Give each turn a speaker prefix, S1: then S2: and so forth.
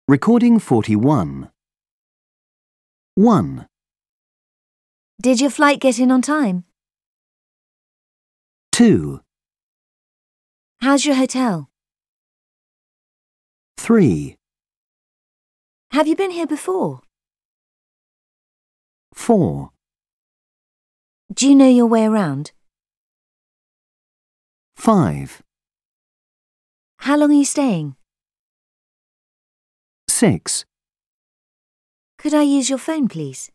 S1: Recording 41. 1,
S2: Did your flight get in on time?
S1: 2,
S2: How's your hotel?
S1: 3,
S2: Have you been here before?
S1: 4,
S2: Do you know your way around?
S1: 5,
S2: How long are you staying?
S1: 6.
S2: Could I use your phone, please?